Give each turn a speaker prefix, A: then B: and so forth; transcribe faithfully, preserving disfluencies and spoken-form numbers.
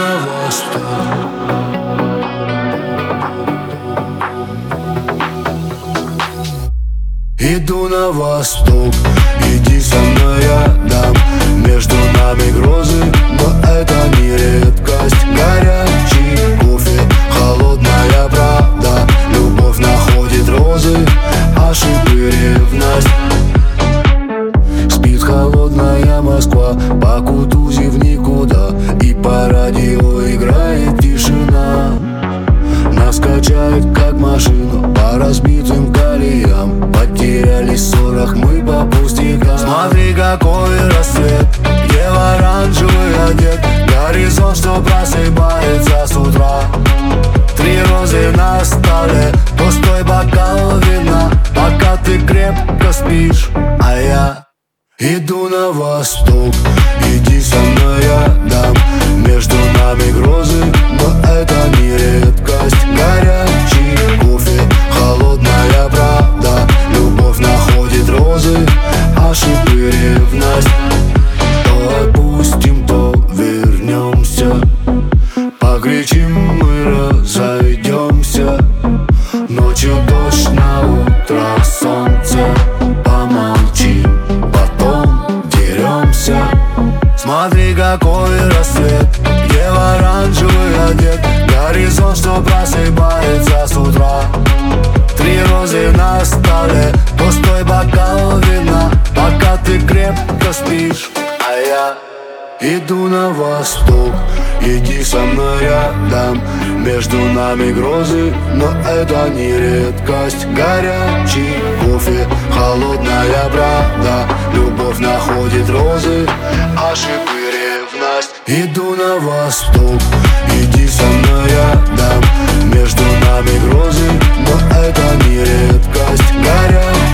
A: на восток. Иду на восток, иди со мной рядом. Между нами грозы, но это не редкость. Горячий кофе, холодная правда. Любовь находит розы, ошибы ревность. Спит холодная Москва, по Кутузе в никуда. И по радио играет тишина. Нас качает как машину по разбитым колеям. Потерялись в ссорах мы по пустякам. Смотри, какой рассвет, где в оранжевый одет. Горизонт, что просыпается с утра. Три розы на столе, пустой бокал вина. Пока ты крепко спишь, а я иду на восток. Иди со мной рядом. Между нами грозы, но это не редкость. Горячий кофе, холодная правда. Любовь находит розы, ошибы ревность. То отпустим, то вернемся. Покричим, мы разойдемся. Ночью дождь, на утро солнце. Помолчим, потом деремся. Смотри, какой рассвет, где в оранжевый одет. Горизонт, что просыпается с утра. Три розы на столе, пустой бокал вина. Пока ты крепко спишь, а я иду на восток. Иди со мной рядом. Между нами грозы, но это не редкость. Горячий кофе, холодная правда. Любовь находит розы, ошибы ревность. Иду на восток, иди со мной рядом. Между нами грозы, но это не редкость. Горячий